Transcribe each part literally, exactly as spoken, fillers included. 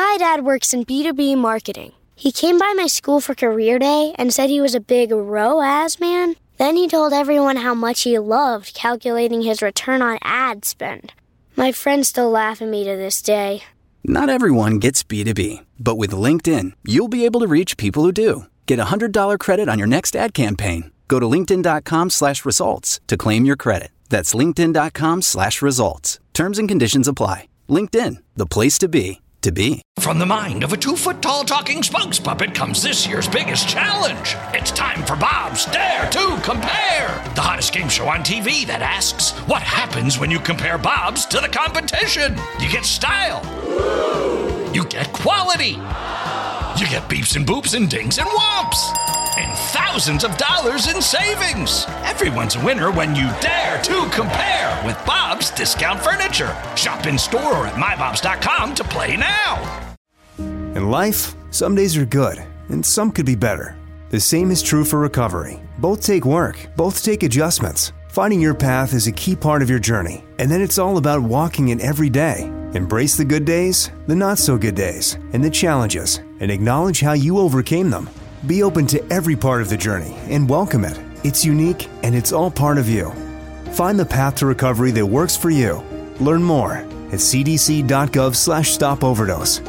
My dad works in B two B marketing. He came by my school for career day and said he was a big R O A S man. Then he told everyone how much he loved calculating his return on ad spend. My friends still laugh at me to this day. Not everyone gets B two B, but with LinkedIn, you'll be able to reach people who do. Get a one hundred dollars credit on your next ad campaign. Go to linkedin.com slash results to claim your credit. That's linkedin.com slash results. Terms and conditions apply. LinkedIn, the place to be, to be. From the mind of a two-foot-tall talking spokes puppet comes this year's biggest challenge. It's time for Bob's Dare to Compare, the hottest game show on T V that asks, what happens when you compare Bob's to the competition? You get style. You get quality. You get beeps and boops and dings and whomps. And thousands of dollars in savings. Everyone's a winner when you dare to compare with Bob's Discount Furniture. Shop in store or at my bobs dot com to play now. In life, some days are good, and some could be better. The same is true for recovery. Both take work, both take adjustments. Finding your path is a key part of your journey, and then it's all about walking it every day. Embrace the good days, the not-so-good days, and the challenges, and acknowledge how you overcame them. Be open to every part of the journey and welcome it. It's unique, and it's all part of you. Find the path to recovery that works for you. Learn more at cdc.gov slash stop overdose.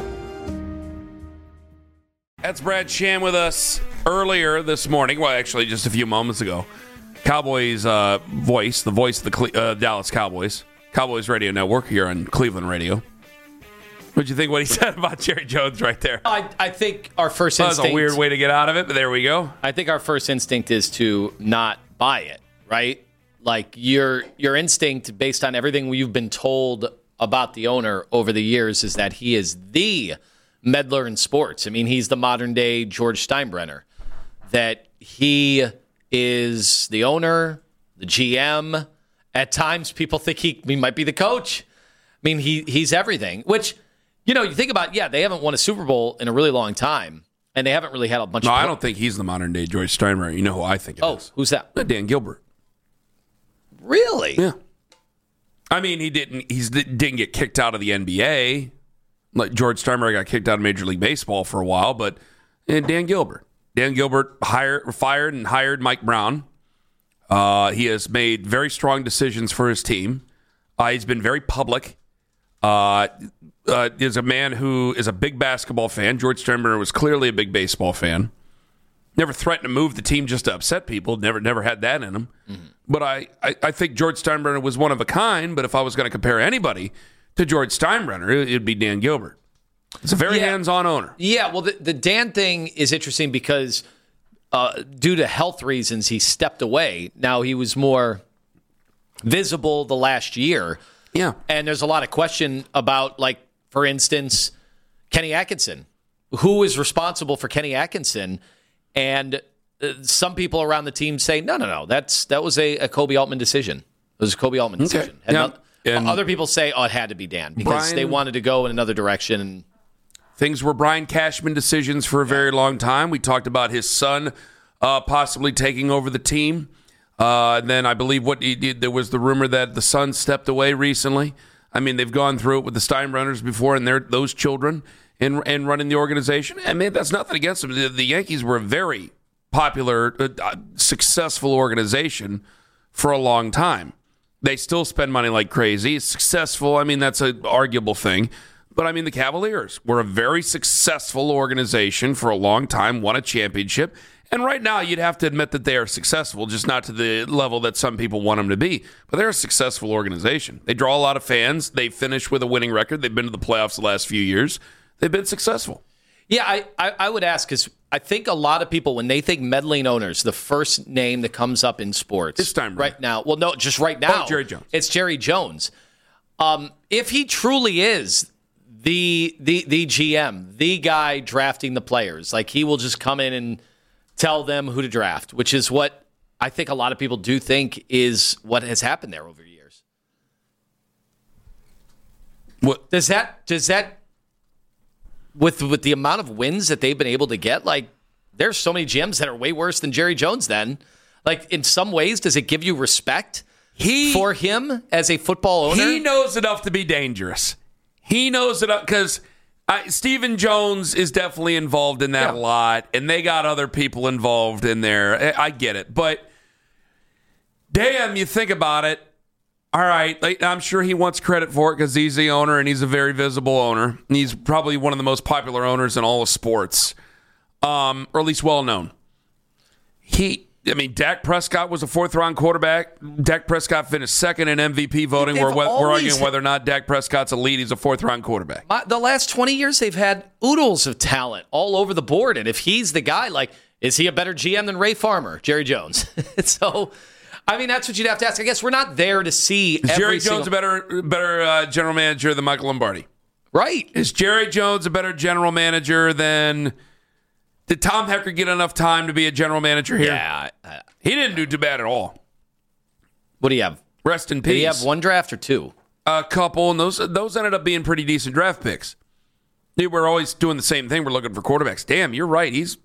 That's Brad Sham with us earlier this morning. Well, actually, just a few moments ago. Cowboys uh, voice, the voice of the Cle- uh, Dallas Cowboys. Cowboys Radio Network here on Cleveland Radio. What'd you think what he said about Jerry Jones right there? I, I think our first well, instinct... That was a weird way to get out of it, but there we go. I think our first instinct is to not buy it, right? Like, your your instinct, based on everything you've been told about the owner over the years, is that he is the meddler in sports. I mean, he's the modern-day George Steinbrenner. That he is the owner, the G M. At times, people think he, he might be the coach. I mean, he he's everything, which... You know, you think about, yeah, they haven't won a Super Bowl in a really long time, and they haven't really had a bunch no, of... No, I don't think he's the modern-day George Steinbrenner. You know who I think it oh, is. Oh, who's that? Dan Gilbert. Really? Yeah. I mean, he didn't He didn't get kicked out of the N B A. Like George Steinbrenner got kicked out of Major League Baseball for a while, but and Dan Gilbert. Dan Gilbert hired, fired and hired Mike Brown. Uh, he has made very strong decisions for his team. Uh, he's been very public. Uh, uh, is a man who is a big basketball fan. George Steinbrenner was clearly a big baseball fan. Never threatened to move the team just to upset people. Never never had that in him. Mm-hmm. But I, I, I think George Steinbrenner was one of a kind. But if I was going to compare anybody to George Steinbrenner, it would be Dan Gilbert. It's a very yeah. hands-on owner. Yeah, well, the, the Dan thing is interesting because uh, due to health reasons, he stepped away. Now, he was more visible the last year. Yeah. And there's a lot of question about, like, for instance, Kenny Atkinson. Who is responsible for Kenny Atkinson? And uh, some people around the team say, no, no, no, that's that was a, a Kobe Altman decision. It was a Kobe Altman okay. decision. And yeah. no, and other people say, oh, it had to be Dan because Brian, they wanted to go in another direction. Things were Brian Cashman decisions for a very long time. We talked about his son uh, possibly taking over the team. Uh, and then I believe what he did, there was the rumor that the son stepped away recently. I mean, they've gone through it with the Steinbrenners before, and they're those children in and running the organization. I mean, that's nothing against them. The, the Yankees were a very popular, uh, successful organization for a long time. They still spend money like crazy. It's successful. I mean, that's an arguable thing. But I mean, the Cavaliers were a very successful organization for a long time, won a championship. And right now, you'd have to admit that they are successful, just not to the level that some people want them to be. But they're a successful organization. They draw a lot of fans. They finish with a winning record. They've been to the playoffs the last few years. They've been successful. Yeah, I, I, I would ask, because I think a lot of people, when they think meddling owners, the first name that comes up in sports it's time right now, well, no, just right now, oh, Jerry Jones. It's Jerry Jones. Um, if he truly is the the the G M, the guy drafting the players, like he will just come in and tell them who to draft, which is what I think a lot of people do think is what has happened there over years. What does that does that with with the amount of wins that they've been able to get? Like, there's so many G Ms that are way worse than Jerry Jones. Then, like, in some ways, does it give you respect he, for him as a football owner? He knows enough to be dangerous. He knows enough because I, Stephen Jones is definitely involved in that Yeah. a lot, and they got other people involved in there. I, I get it. But, damn, you think about it. All right, like, I'm sure he wants credit for it because he's the owner and he's a very visible owner. And he's probably one of the most popular owners in all of sports, um, or at least well-known. He, I mean, Dak Prescott was a fourth-round quarterback. Dak Prescott finished second in M V P voting. They've We're, we're always- arguing whether or not Dak Prescott's elite. He's a fourth-round quarterback. My, the last twenty years, they've had oodles of talent all over the board. And if he's the guy, like, is he a better G M than Ray Farmer, Jerry Jones? So, I mean, that's what you'd have to ask. I guess we're not there to see Is every Jerry single... Jones a better, better uh, general manager than Michael Lombardi? Right. Is Jerry Jones a better general manager than... Did Tom Hecker get enough time to be a general manager here? Yeah. I, He didn't do too bad at all. what do you have? Rest in peace. Did he have one draft or two? A couple, and those those ended up being pretty decent draft picks. They were always doing the same thing. We're looking for quarterbacks. Damn, you're right. He's,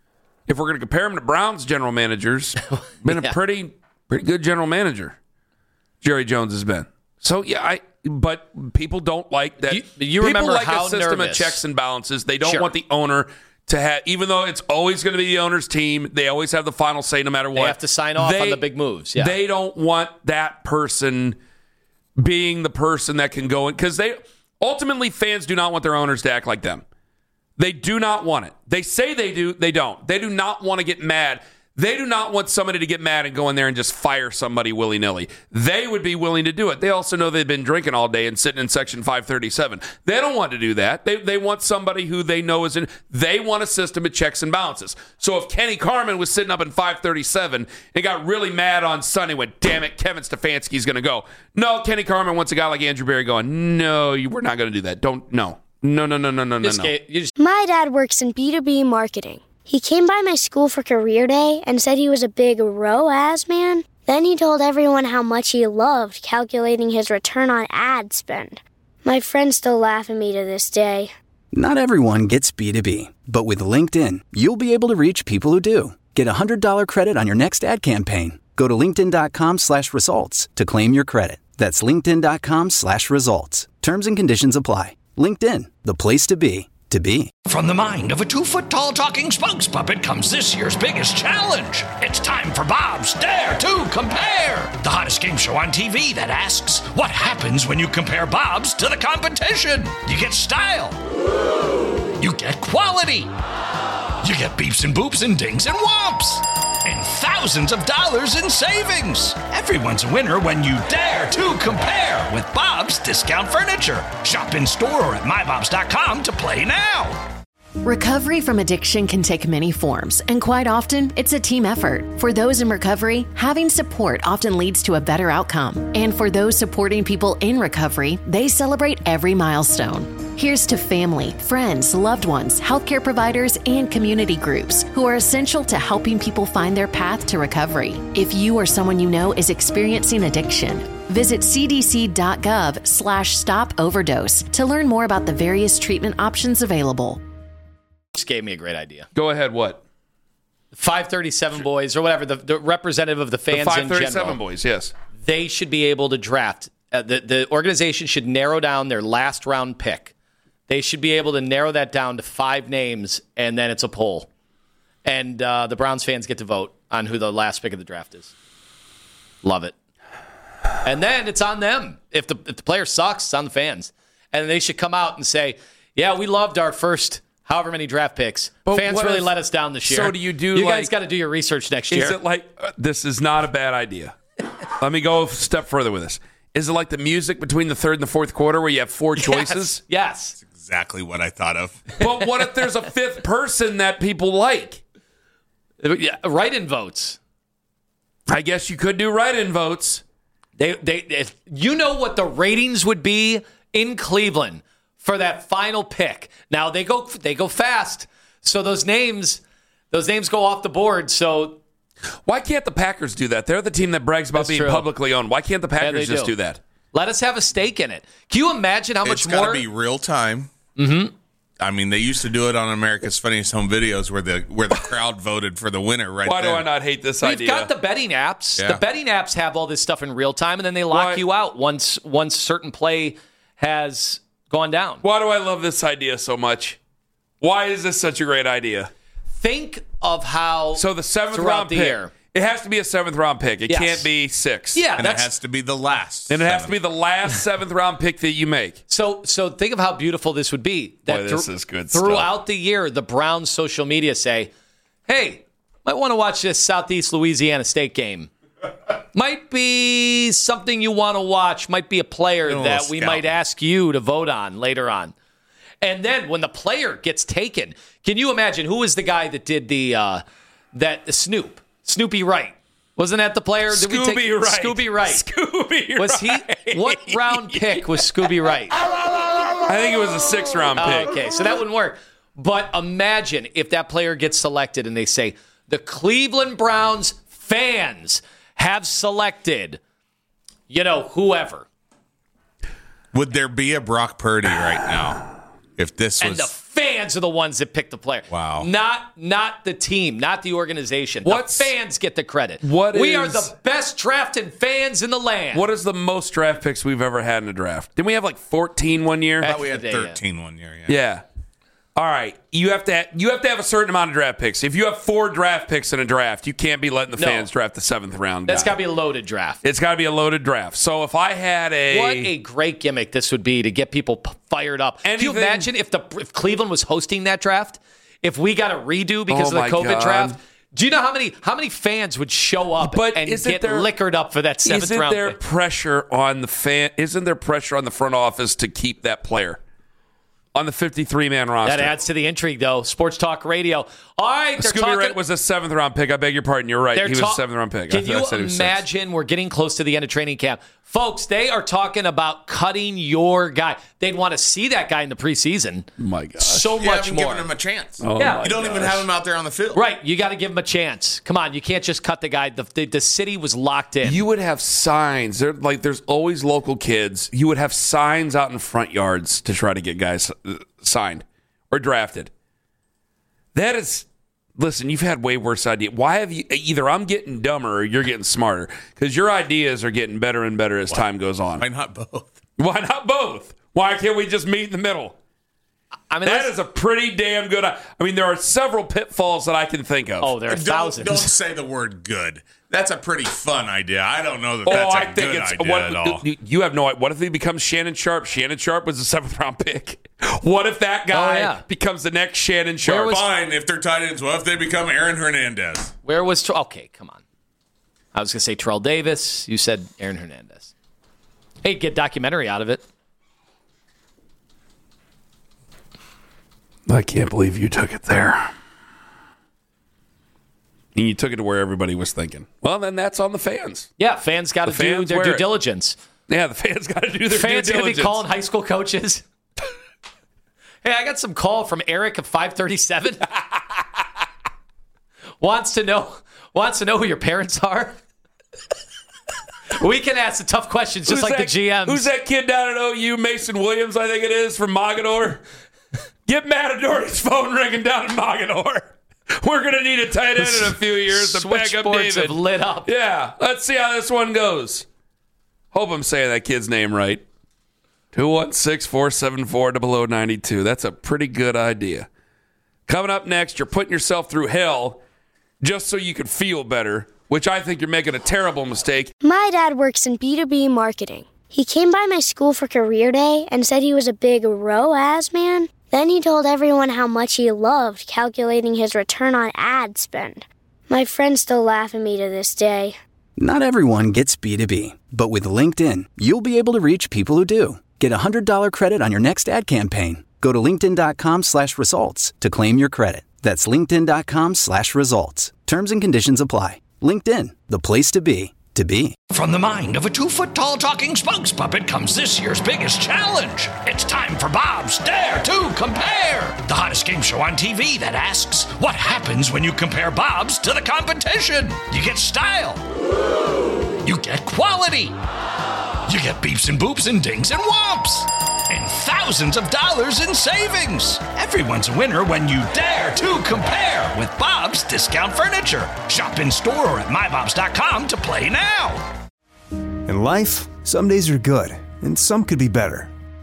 if we're going to compare him to Browns general managers, been Yeah. a pretty pretty good general manager. Jerry Jones has been. So yeah, I. But people don't like that. You- you people remember like how a system nervous- of checks and balances. They don't Sure. want the owner to have, even though it's always going to be the owner's team. They always have the final say, no matter what. They have to sign off on the big moves. Yeah. They don't want that person being the person that can go in, because they ultimately, fans do not want their owners to act like them. They do not want it. They say they do. They don't. They do not want to get mad. They do not want somebody to get mad and go in there and just fire somebody willy-nilly. They would be willing to do it. They also know they've been drinking all day and sitting in Section five thirty-seven. They don't want to do that. They they want somebody who they know is in. They want a system of checks and balances. So if Kenny Carmen was sitting up in five thirty-seven and got really mad on Sunday, went, damn it, Kevin Stefanski's going to go. No, Kenny Carmen wants a guy like Andrew Berry going, no, you, we're not going to do that. Don't, no. No, no, no, no, no, no, Just no. ga- you just- My dad works in B two B marketing. He came by my school for career day and said he was a big R O A S man. Then he told everyone how much he loved calculating his return on ad spend. My friends still laugh at me to this day. Not everyone gets B two B, but with LinkedIn, you'll be able to reach people who do. Get a one hundred dollars credit on your next ad campaign. Go to linkedin.com slash results to claim your credit. That's linkedin.com slash results. Terms and conditions apply. LinkedIn, the place to be, to be. From the mind of a two-foot-tall talking spokes puppet comes this year's biggest challenge. It's time for Bob's Dare to Compare, the hottest game show on T V that asks, what happens when you compare Bob's to the competition? You get style. You get quality. You get beeps and boops and dings and whomps. And thousands of dollars in savings. Everyone's a winner when you dare to compare with Bob's Discount Furniture. Shop in store or at my bobs dot com to play now. Recovery from addiction can take many forms, and quite often, it's a team effort. For those in recovery, having support often leads to a better outcome. And for those supporting people in recovery, they celebrate every milestone. Here's to family, friends, loved ones, healthcare providers, and community groups who are essential to helping people find their path to recovery. If you or someone you know is experiencing addiction, visit cdc.gov slash stop overdose to learn more about the various treatment options available. just gave me a great idea. Go ahead, what? five thirty-seven boys or whatever, the, the representative of the fans The five in thirty-seven general. boys, yes. They should be able to draft. Uh, the, the organization should narrow down their last round pick. They should be able to narrow that down to five names, and then it's a poll. And uh, the Browns fans get to vote on who the last pick of the draft is. Love it. And then it's on them. If the, if the player sucks, it's on the fans. And they should come out and say, yeah, we loved our first however many draft picks. But Fans what really if- let us down this year. So do you do You like- guys got to do your research next year. Is it like, uh, this is not a bad idea. Let me go a step further with this. Is it like the music between the third and the fourth quarter where you have four choices? Yes. yes. Exactly what I thought of. But what if there's a fifth person that people like? Yeah, write-in votes. I guess you could do write-in votes. They, they, if you know what the ratings would be in Cleveland for that final pick. Now they go, they go fast, so those names, those names go off the board. So Why can't the Packers do that? They're the team that brags about That's being true. publicly owned. Why can't the Packers they just do. do that? let us have a stake in it. Can you imagine how much It's got more? to be real time. Mm-hmm. I mean, they used to do it on America's Funniest Home Videos where the where the crowd voted for the winner right Why there. do I not hate this We've idea? got the betting apps. Yeah. The betting apps have all this stuff in real time, and then they lock Why- you out once once certain play has gone down. Why do I love this idea so much? Why is this such a great idea? Think of how So the seventh throughout round the pick. year. It has to be a seventh round pick. It Yes. can't be six. Yeah, And it that's has to be the last. And it has to seventh. be the last seventh round pick that you make. so. So think of how beautiful this would be. That Boy, this thr- is good Throughout stuff. the year, the Browns' social media say, "Hey, might want to watch this Southeast Louisiana State game. Might be something you want to watch. Might be a player Little that we scout. might ask you to vote on later on." And then when the player gets taken, can you imagine who was the guy that did the uh, that the Snoop Snoopy Wright? Wasn't that the player? Did we Scooby take, Wright. Scooby Wright. Scooby Was Wright. he? What round pick was Scooby Wright? I think it was a sixth round pick. Okay, so that wouldn't work. But imagine if that player gets selected and they say, the Cleveland Browns fans have selected, you know, whoever. Would there be a Brock Purdy right now if this And was? the fans are the ones that pick the player. Wow. Not not the team, not the organization. What's- the fans get the credit. what we are is- the best drafted fans in the land. What is the most draft picks we've ever had in a draft? Didn't we have like fourteen one year? I thought we had Yeah, yeah. thirteen one year. Yeah. Yeah. All right. You have to you have to have a certain amount of draft picks. If you have four draft picks in a draft, you can't be letting the No. fans draft the seventh round. That's guy. got to be a loaded draft. It's got to be a loaded draft. So if I had a What a great gimmick this would be to get people p- fired up. Can you Anything- imagine if the if Cleveland was hosting that draft? If we got a redo because Oh of the my COVID God. draft? Do you know how many how many fans would show up But and isn't get there- liquored up for that seventh isn't round there pick? pressure on the fan? Isn't there pressure on the front office to keep that player on the fifty-three man roster? That adds to the intrigue, though. Sports Talk Radio. All right, they're Scooby talking. Wright was a seventh round pick. I beg your pardon. You're right. they're He was ta- a seventh round pick. I Can thought I you said he was sixth. imagine? We're getting close to the end of training camp, folks. They are talking about cutting your guy. They'd want to see that guy in the preseason. My gosh. So You much haven't more. given him a chance. Oh Yeah. my You don't even gosh. have him out there on the field. Right, you got to give him a chance. Come on, you can't just cut the guy. The, the, the city was locked in. You would have signs. There, like there's always local kids. You would have signs out in front yards to try to get guys uh, signed or drafted. That is, listen. You've had way worse ideas. Why have you? Either I'm getting dumber or you're getting smarter because your ideas are getting better and better as time goes on. Why not both? Why not both? Why can't we just meet in the middle? I mean, That that's- is a pretty damn good. I mean, there are several pitfalls that I can think of. oh, there are Don't, thousands. don't say the word good. That's a pretty fun idea. I don't know that Oh, that's a I think good it's idea what at all. you have no idea. What if he becomes Shannon Sharp? Shannon Sharp was a seventh round pick. What if that guy Oh, yeah. becomes the next Shannon Sharp? was- Fine if they're tight ends. What if they become Aaron Hernandez? Where was Ter- okay? Come on. I was going to say Terrell Davis. You said Aaron Hernandez. Hey, get documentary out of it. I can't believe you took it there. And you took it to where everybody was thinking. Well, then that's on the fans. Yeah, fans got to The do fans their wear due it. diligence. Yeah, the fans got to do their Fans due going to be diligence. calling high school coaches. Hey, I got some call from Eric at five thirty-seven. wants to know wants to know who your parents are. We can ask the tough questions just Who's like that- the G Ms. Who's that kid down at O U? Mason Williams, I think it is, from Mogador. Get Matador's phone ringing down in Mogador. We're going to need a tight end in a few years to back up Switchboards David. have lit up. Yeah, let's see how this one goes. Hope I'm saying that kid's name right. two one six, four seven four, zero zero nine two. That's a pretty good idea. Coming up next, you're putting yourself through hell just so you could feel better, which I think you're making a terrible mistake. My dad works in B two B marketing. He came by my school for career day and said he was a big R O A S man. Then he told everyone how much he loved calculating his return on ad spend. My friends still laugh at me to this day. Not everyone gets B two B, but with LinkedIn, you'll be able to reach people who do. Get a one hundred dollars credit on your next ad campaign. Go to linkedin.com slash results to claim your credit. That's linkedin.com slash results. Terms and conditions apply. LinkedIn, the place to be, to be. From the mind of a two-foot-tall talking spokes puppet comes this year's biggest challenge. It's time for Bob's Dare to Compare, the hottest game show on T V that asks, what happens when you compare Bob's to the competition? You get style. You get quality. You get beeps and boops and dings and whomps. And thousands of dollars in savings. Everyone's a winner when you dare to compare with Bob's Discount Furniture. Shop in store or at my bobs dot com to play now. In life, some days are good, and some could be better.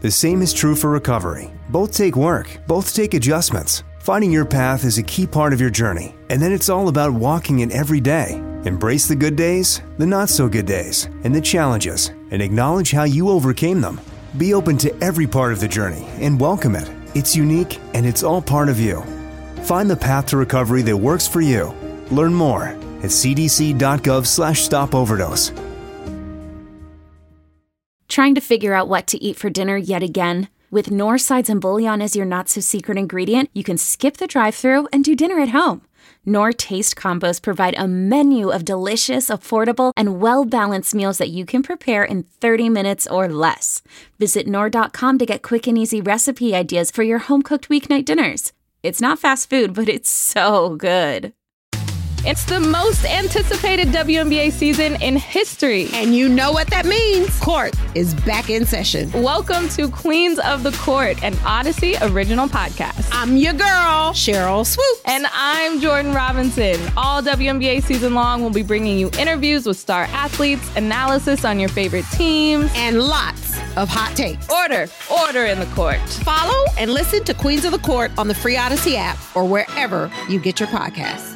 The same is true for recovery. Both take work, both take adjustments. Finding your path is a key part of your journey, and then it's all about walking it every day. Embrace the good days, the not-so-good days, and the challenges, and acknowledge how you overcame them. Be open to every part of the journey and welcome it. It's unique, and it's all part of you. Find the path to recovery that works for you. Learn more at cdc.gov slash stop overdose. Trying to figure out what to eat for dinner yet again? With Knorr sides and bouillon as your not-so-secret ingredient, you can skip the drive-thru and do dinner at home. Knorr Taste Combos provide a menu of delicious, affordable, and well-balanced meals that you can prepare in thirty minutes or less. Visit Knorr dot com to get quick and easy recipe ideas for your home-cooked weeknight dinners. It's not fast food, but it's so good. It's the most anticipated W N B A season in history. And you know what that means. Court is back in session. Welcome to Queens of the Court, an Odyssey original podcast. I'm your girl, Cheryl Swoops. And I'm Jordan Robinson. All W N B A season long, we'll be bringing you interviews with star athletes, analysis on your favorite teams, and lots of hot takes. Order, order in the court. Follow and listen to Queens of the Court on the free Odyssey app or wherever you get your podcasts.